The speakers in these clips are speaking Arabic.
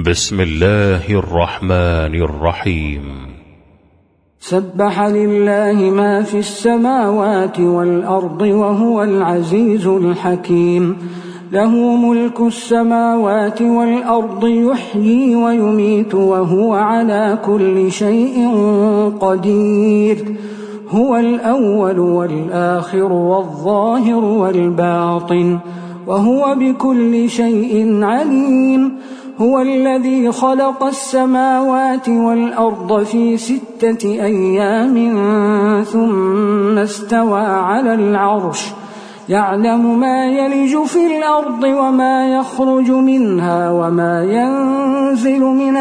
بسم الله الرحمن الرحيم. سبح لله ما في السماوات والأرض وهو العزيز الحكيم. له ملك السماوات والأرض يحيي ويميت وهو على كل شيء قدير. هو الأول والآخر والظاهر والباطن وهو بكل شيء عليم. هو الذي خلق السماوات والأرض في 6 أيام ثم استوى على العرش يعلم ما يلج في الأرض وما يخرج منها وما ينزل من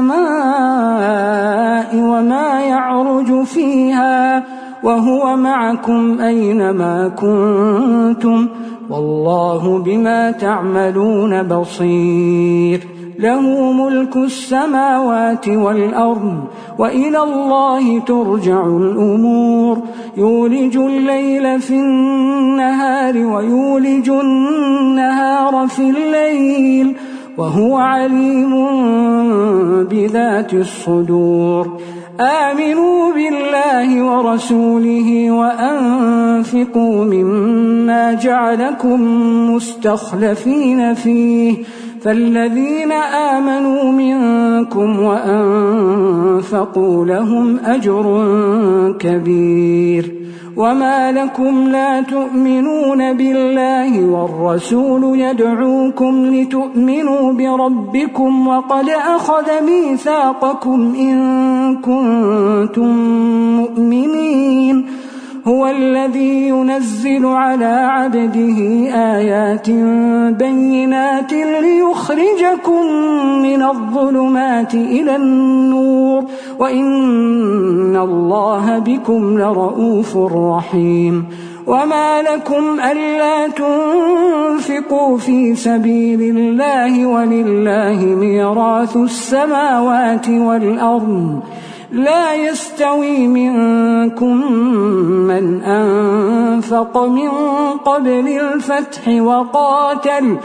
السماء وما يعرج فيها وهو معكم أينما كنتم والله بما تعملون بصير. له ملك السماوات والأرض وإلى الله ترجع الأمور. يولج الليل في النهار ويولج النهار في الليل وهو عليم بذات الصدور. آمنوا بالله ورسوله وأنفقوا مما جعلكم مستخلفين فيه فالذين آمنوا منكم وأنفقوا لهم أجر كبير. وما لكم لا تؤمنون بالله والرسول يدعوكم لتؤمنوا بربكم وقد أخذ ميثاقكم إن كنتم مؤمنين. هو الذي ينزل على عبده آيات بينات ليخرجكم من الظلمات إلى النور وإن الله بكم لرؤوف رحيم. وما لكم ألا تنفقوا في سبيل الله ولله ميراث السماوات والأرض لا يستوي منكم من أنفق من قبل الفتح وقاتل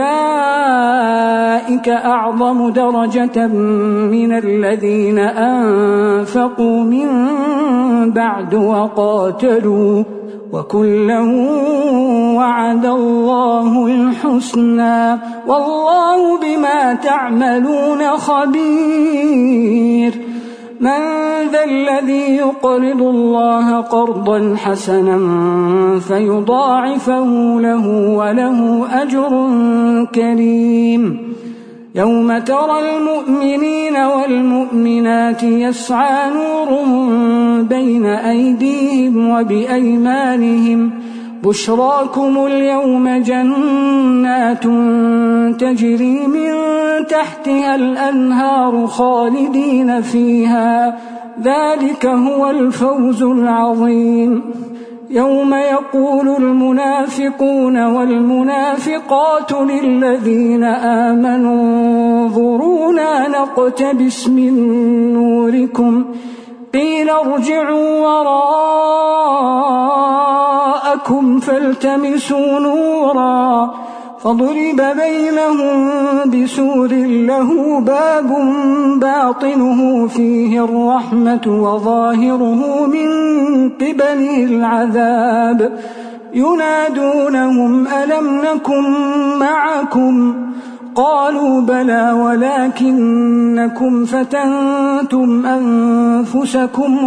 أولئك أعظم درجة من الذين أنفقوا من بعد وقاتلوا وكلا وعد الله الحسنى والله بما تعملون خبير. من ذا الذي يقرض الله قرضا حسنا فيضاعفه له وله أجر كريم. يوم ترى المؤمنين والمؤمنات يسعى نورهم بين أيديهم وبأيمانهم بشراكم اليوم جنات تجري من تحتها الأنهار خالدين فيها ذلك هو الفوز العظيم. يوم يقول المنافقون والمنافقات للذين آمنوا انظرونا نقتبس من نوركم قيل ارجعوا وراءكم فالتمسوا نورا فضرب بينهم بسور له باب باطنه فيه الرحمة وظاهره من قبله العذاب ينادونهم ألم نكن معكم قالوا بلى ولكنكم فتنتم أنفسكم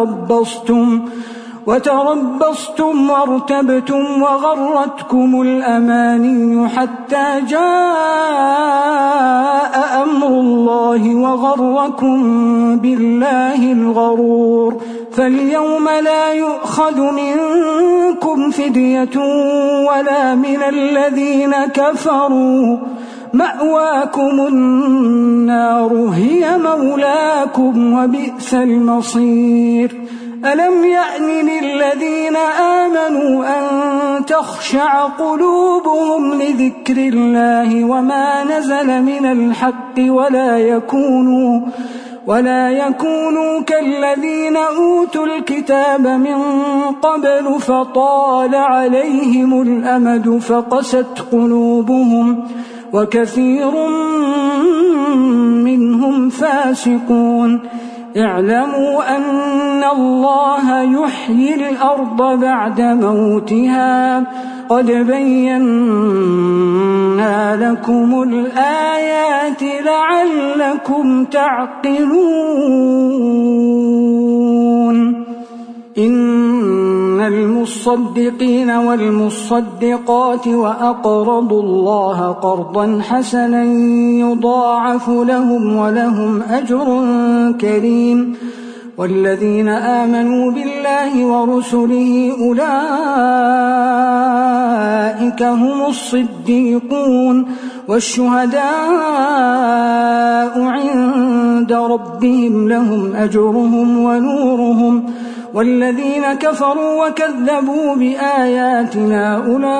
وتربصتم وارتبتم وغرتكم الأماني حتى جاء أمر الله وغركم بالله الغرور. فاليوم لا يؤخذ منكم فدية ولا من الذين كفروا مأواكم النار هي مولاكم وبئس المصير. ألم يأن للذين آمنوا أن تخشع قلوبهم لذكر الله وما نزل من الحق ولا يكونوا كالذين أوتوا الكتاب من قبل فطال عليهم الأمد فقست قلوبهم وكثير فاسقون اعلموا أن الله يحيي الأرض بعد موتها قد بينا لكم الآيات لعلكم تعقلون إن المصدقين والمصدقات وأقرضوا الله قرضا حسنا يضاعف لهم ولهم أجر كريم والذين آمنوا بالله ورسله أولئك هم الصديقون والشهداء عند ربهم لهم أجرهم ونورهم والذين كفروا وكذبوا بآياتنا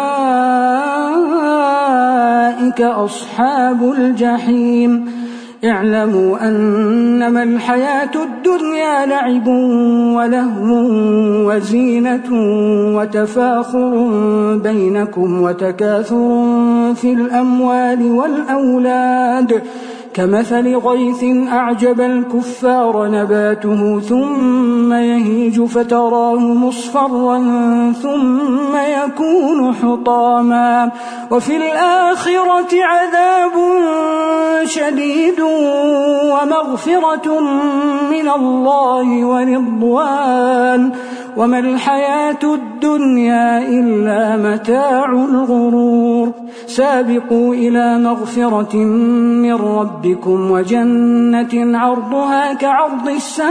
أولئك أصحاب الجحيم اعلموا أنما الحياة الدنيا لعب ولهو وزينة وتفاخر بينكم وتكاثر في الأموال والأولاد كمثل غيث أعجب الكفار نباته ثم يهيج فتراه مصفرا ثم يكون حطاما وفي الآخرة عذاب شديد ومغفرة من الله ورضوان وما الحياة الدنيا إلا متاع الغرور سابقوا إلى مغفرة من ربكم وجنة عرضها كعرض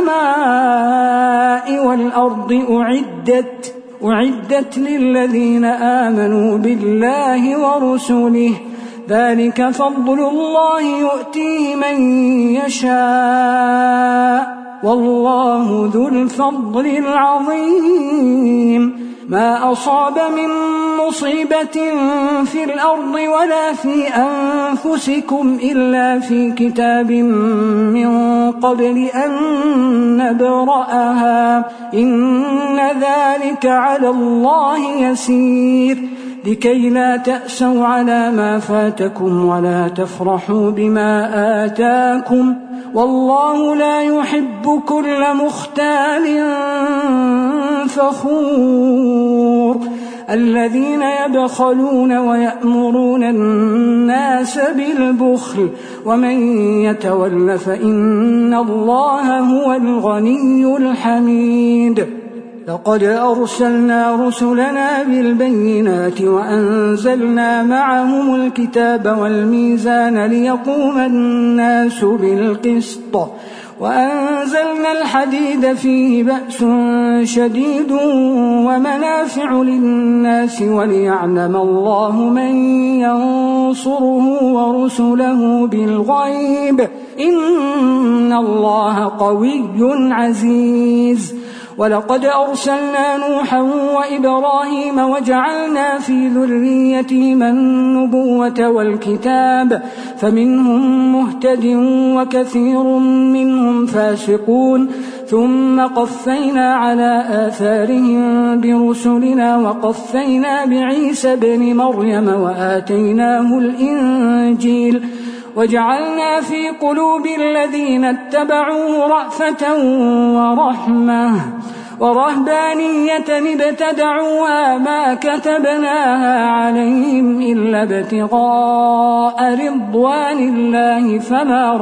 السماء والأرض أعدت للذين آمنوا بالله ورسله ذلك فضل الله يؤتيه من يشاء والله ذو الفضل العظيم ما أصاب من مصيبة في الأرض ولا في أنفسكم إلا في كتاب من قبل أن نبرأها إن ذلك على الله يسير لكي لا تأسوا على ما فاتكم ولا تفرحوا بما آتاكم والله لا يحب كل مختال فخور الذين يبخلون ويأمرون الناس بالبخل ومن يتول فإن الله هو الغني الحميد لقد أرسلنا رسلنا بالبينات وأنزلنا معهم الكتاب والميزان ليقوم الناس بالقسط وأنزلنا الحديد فيه بأس شديد ومنافع للناس وليعلم الله من ينصره ورسله بالغيب إن الله قوي عزيز ولقد أرسلنا نوحا وإبراهيم وجعلنا في ذريتهما النبوة والكتاب فمنهم مهتد وكثير منهم فاسقون ثم قفينا على آثارهم برسلنا وقفينا بعيسى ابن مريم وآتيناه الإنجيل وجعلنا في قلوب الذين اتبعوه رأفة ورحمة ورهبانية ابتدعوها ما كتبناها عليهم إلا ابتغاء رضوان الله فما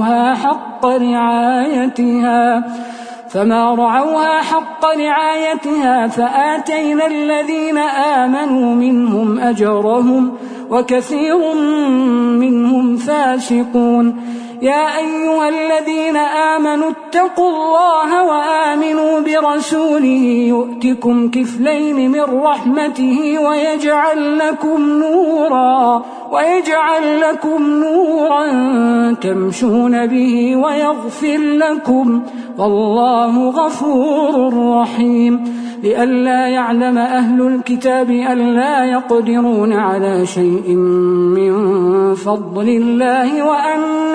رعوها حق رعايتها فآتينا الذين آمنوا منهم أجرهم وكثير منهم فاسقون يا أيها الذين آمنوا اتقوا الله وآمنوا برسوله يؤتكم كفلين من رحمته ويجعل لكم نورا تمشون به ويغفر لكم والله غفور رحيم لئلا يعلم أهل الكتاب ألا يقدرون على شيء من فضل الله وأن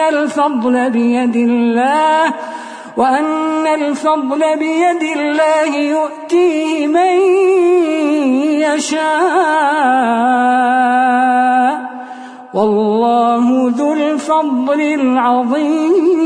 الفضل بيد الله يؤتيه من يشاء والله ذو الفضل العظيم